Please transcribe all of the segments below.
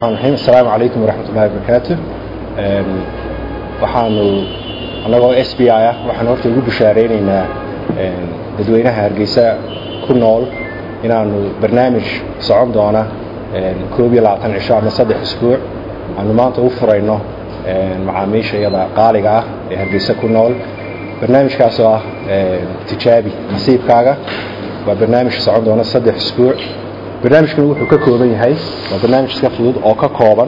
السلام عليكم ورحمة الله وبركاته. waxaanu anagoo SBI ah waxaan horta ugu bishaareynaa dadweynaha Hargeysa ku nool inaanu barnaamij socon doona 12 cisho ama 3 isbuuc aanu maanta u furayno macaamiishayada qaaliga ah ee Hargeysa ku nool. barnaamijkaas oo ah tijaabi nasiibkaaga waa barnaamij socon doona 3 isbuuc. barnaamijkan wuxuu ka kooban yahay waa barnaamij iska fudud oo ka kooban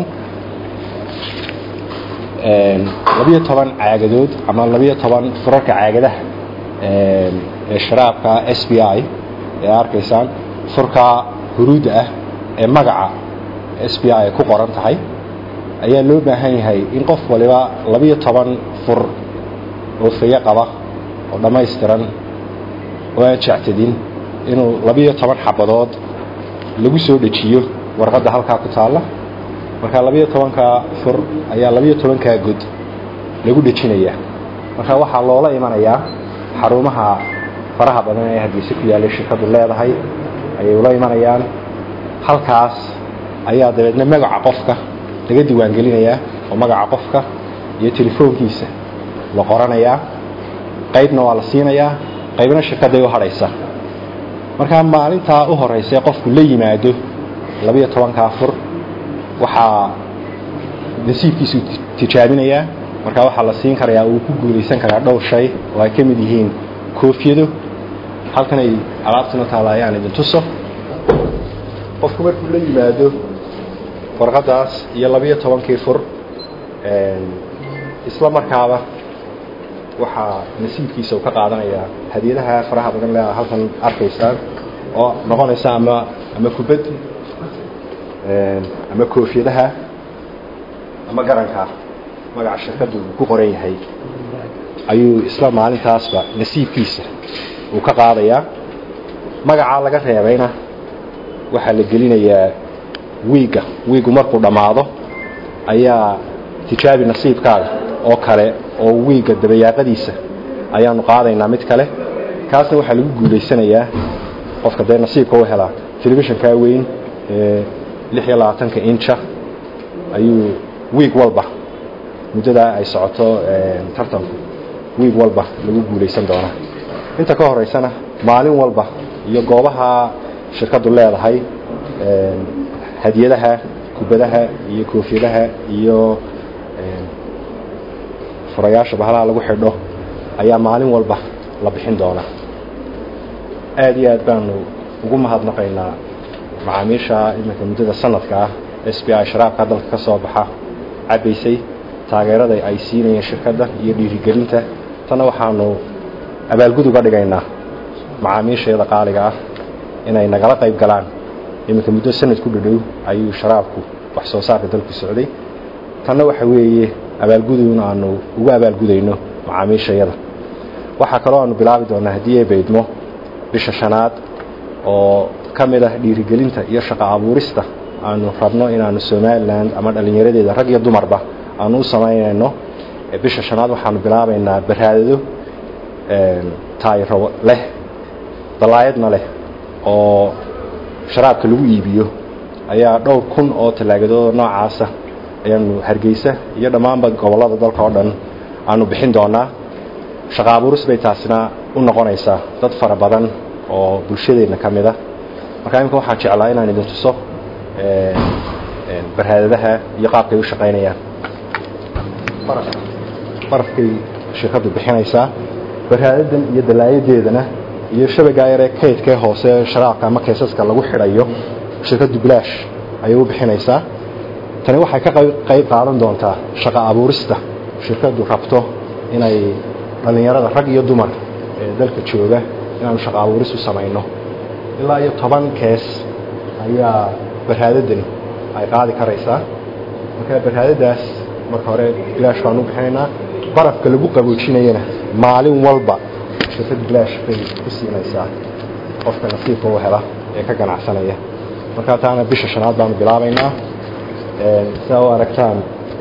12 caagadood ama 12 furarka caagadaha ee sharaabka SBI ee arkaysaan furka huruud ah ee magaca SBI ku qoran tahay ayaa loo baahan yahay in qof waliba 12 fur oo fiiqa qaba oo dhameystiran oo jectidin inuu 12 xabadood lagu soo dhajiyo warqadda halka ku taala. marka 12ka fur ayaa 12ka god lagu dhajinaya. marka waxa loola imanayaa xarumaha faraha badan ee Hargeysa ku yaala shirkadu leedahay ayay ula imanayaan. halkaas ayaa dabeedna magaca qofka laga diiwaan gelinayaa oo magaca qofka iyo telefoonkiisa la qoranayaa. qaybna waa la siinayaa, qaybna shirkadu ay u haraysaa. marka maalinta u horeysay qofku la yimaado 12ka fur waxa nasiibkiisu tijaabinaya. marka waxa la siin karayaa uu ku guuleysan karaa dhowr shay oo ay kamid yihiin koofiyado halkan ay alaabtuna taalayaan idin tuso. qofku markuu la yimaado warqadaas iyo 12kii fur isla markaaba waxa nasiibkiisa uu ka qaadanayaa hadiyadaha faraha badan leh halkan arkaysaan oo noqonaysa ama kubad ama koofiyadaha ama garanka magaca shirkadu ku qoran yahay ayuu isla maalintaasba nasiibkiisa uu ka qaadayaa. magaca laga reebayna waxa la gelinayaa wiigu markuu dhamaado ayaa tijaabi nasiibkaaga oo kale oo wiiga dabayaaqadiisa ayaanu qaadaynaa mid kale. kaasna waxa lagu guuleysanayaa qofka dee nasiibka u hela telefishinka weyn ee 26 inch ayuu wiig walba muddada ay socoto tartanku wiig walba lagu guuleysan doona. inta ka horeysana maalin walba iyo goobaha shirkadu leedahay hadiyadaha kubadaha iyo koofiyadaha iyo furayaasha bahalaha lagu xidho ayaa maalin walba la bixin doona. aad iyo aad baanu ugu mahadnaqaynaa macaamiisha iminka muddada sanadka ah SBI sharaabka dalka ka soo baxa cabaysay taageerada ay siinayeen shirkadda iyo dhiirigelinta. tan waxaanu abaalgud uga dhigaynaa macaamiishayada qaaliga ah inay nagala qayb galaan. iminka muddo sanad ku dhadhow ayuu sharaabku wax soo saarka dalku socday. tan waxa weeye abaalguduna aanu ugu abaalgudayno macaamiishayada. waxa kale oo aanu bilaabi doonaa hadii ay beedmo bisha shanaad oo kamid ah dhiirigelinta iyo shaqo abuurista aanu rabno inaanu Soomaaliland ama dhalinyaradeeda rag iyo dumarba aanu sameeyno. bisha shanaad waxaanu bilaabaynaa baraadado taayiro leh dalaayadna leh oo sharaabka lagu iibiyo ayaa dhowr kun oo talaagadood noocaas ah ayaanu Hargeysa iyo dhamaanba gobolada dalka oo dhan aanu bixin doonaa. shaqo abuuris bay taasina u noqonaysaa dad fara badan oo bulshadeena kamid ah. marka imika waxaan jeclaa inaan idin tuso barhaadadaha iyo qaabkay u shaqeynayaan. barafkay shirkadu bixinaysaa barhaadadan iyo dalaayadeedana iyo shabaga yar ee kaydka hoose sharaabka ama keesaska lagu xidhayo shirkadu bilaash ayay u bixinaysaa. tani waxay ka qayb qaadan doontaa shaqo abuurista shirkadu rabto inay dhalinyarada rag iyo dumar ee dalka jooga inaan shaqo abuuris u sameeyno. ilaa iyo 10 kees ayaa barhaadadan ay qaadi karaysaa. marka barhaadadaas marka hore bilaash baan u bixinaynaa. barafka lagu qaboojinayna maalin walba shirkadu bilaash bay ku siinaysaa qofka nasiibka u hela ee ka ganacsanaya. marka taana bisha shanaad baan bilaabaynaa. soo aragtaan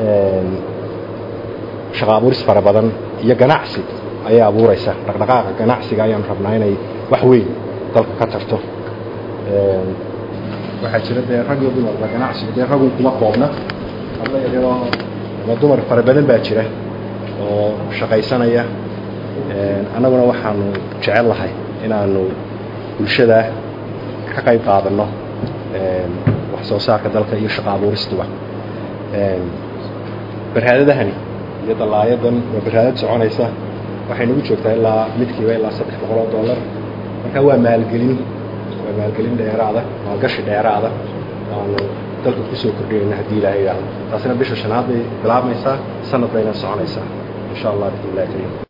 shaqo abuuris fara badan iyo ganacsi ay abuuraysa. dhaqdhaqaaqa ganacsiga ayaan rabnaa inay wax weyn dalka ka tarto. waxaa jira dee rag iyo dumarba ganacsiga dee ragun kuma koobna hadla yaroo ama dumar fara badan baa jira oo shaqaysanaya annaguna waxaanu jecel lahay inaanu bulshada ka qayb qaadano wax soo saarka dalka iyo shaqo abuuristuba barhaadadahani iyo dalaayadan waa barhaadad soconaysa waxay nagu joogtaa ilaa midkiiba ilaa $300 marka waa maalgelin dheeraada maalgashi dheeraada aanu dalka kusoo kordhinayna haddii ilaahay yidhaahdo taasina bisha 5aad bay bilaabmaysaa sanad bayna soconaysaa insha allah biidnillaahi kariim